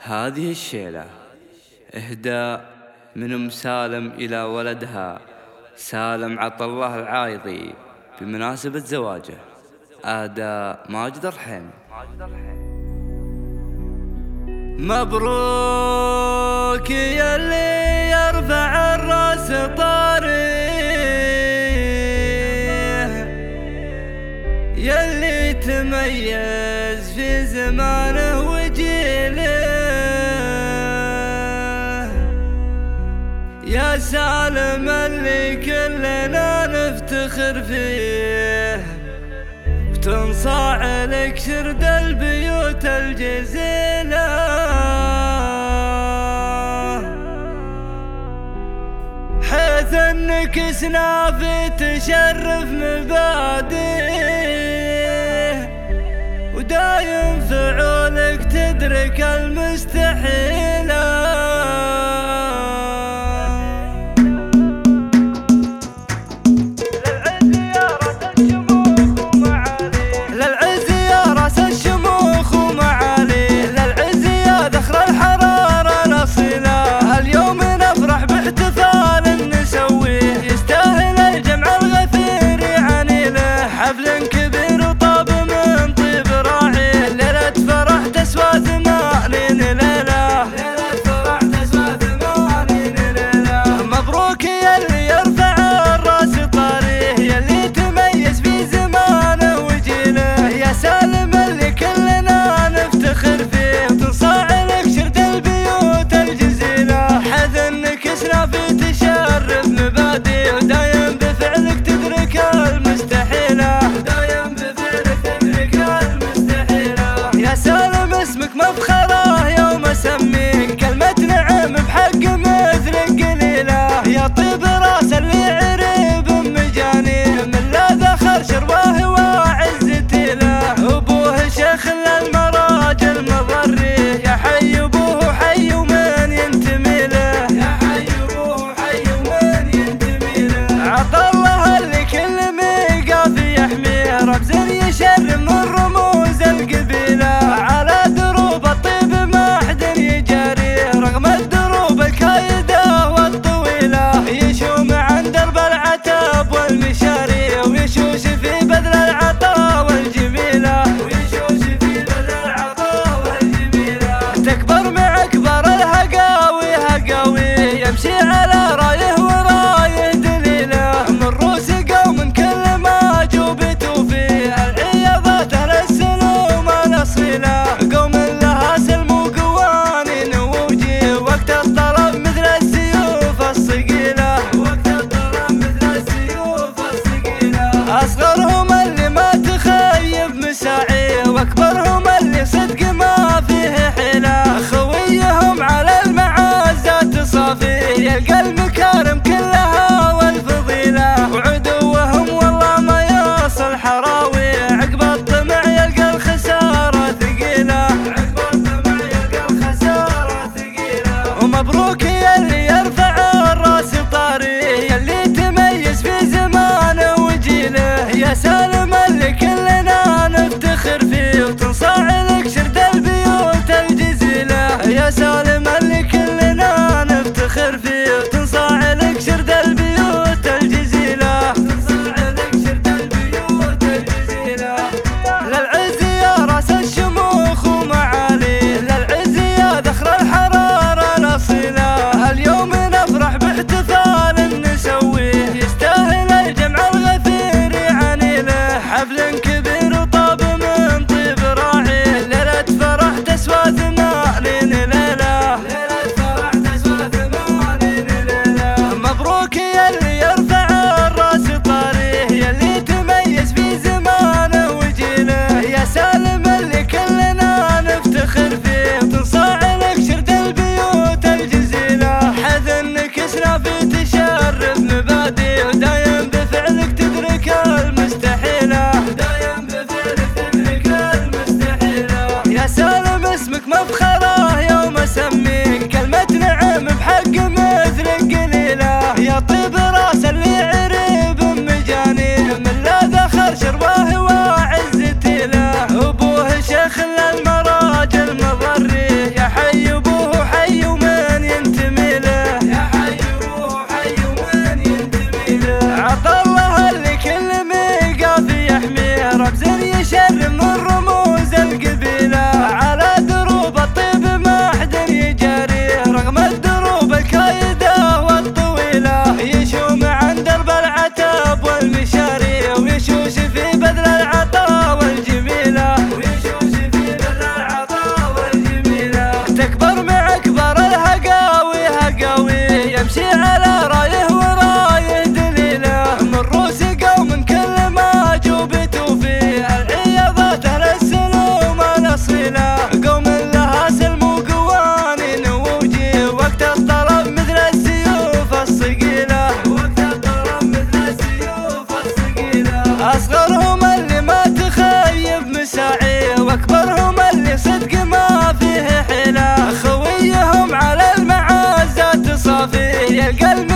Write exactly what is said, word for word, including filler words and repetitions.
هذه الشيلة إهداء من أم سالم إلى ولدها سالم عطا الله العايضي بمناسبة زواجه. أداء ماجد الرحيمي. مبروك يا اللي يرفع الراس طاريه، يا اللي تميز في زمانه وجيله، يا سالم اللي كلنا نفتخر فيه، وتنصاع لك شرد البيوت الجزيلة، حيث انك سنافي تشرف مبادئه، ودايم فعولك تدرك المستحيلة. مفخره يوم اسميك كلمة نعم بحق مثلك قليلة، يا طيب راس اللي عريب مجاني من لا ذخر شربه وعزتي له، ابوه شيخ للمراجل مضري، يا حي ابوه حي ومن ينتمي له، يا حي ابوه حي ومن ينتمي له، عطا الله اللي كل ميقاف يحميه، رمز يشر من رموز القبيله، يمشي على رايه ورايه دليله، من روس قوم كل ما جوبتوا فيه العياضات للسلوم الاصيله، قوم لها سلم وقوانين ووجيه، وقت الطلب مثل السيوف الصقيله، وقت الطلب مثل السيوف الصقيله، اصغرهم اللي ما تخيب مساعيه، واكبرهم اللي صدق ما فيه حيله، خويهم على المعازات صافي، يلقى المكارم كلها والفضيلة، وعدوهم والله ما يوصل حراوي، عقب الطمع يلقى الخسارة ثقيلة، عقب الطمع يلقى الخسارة ثقيلة. ومبروك يا اللي يرفع الراس طاريه، يا اللي تميز في زمانه وجيله، يا سالم اللي كلنا نفتخر فيه، وتنصاع لك شرد البيوت الجزيلة، يا سالم اللي كلنا نفتخر فيه، مفخره يوم اسميك كلمة نعم بحق مثلك قليلة، يا طيب راس اللي عريب مجاني من لا ذخر شربه وعزتي له، ابوه شيخ للمراجل مضري، يا حي يلقى الميزان